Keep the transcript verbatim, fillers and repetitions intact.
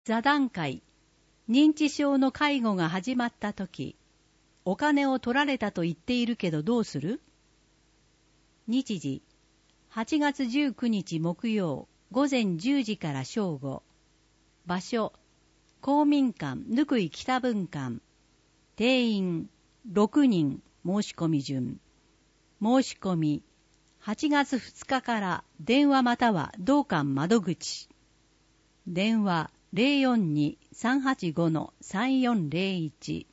座談会、認知症の介護が始まったとき、お金を取られたと言っているけどどうする？日時、はちがつじゅうくにち木曜、午前じゅうじから正午。場所、公民館ぬくい北分館。定員、ろくにん、申し込み順。申し込み、はちがつふつかから電話または同館窓口。電話 ゼロよんに さんはちご さんよんゼロいち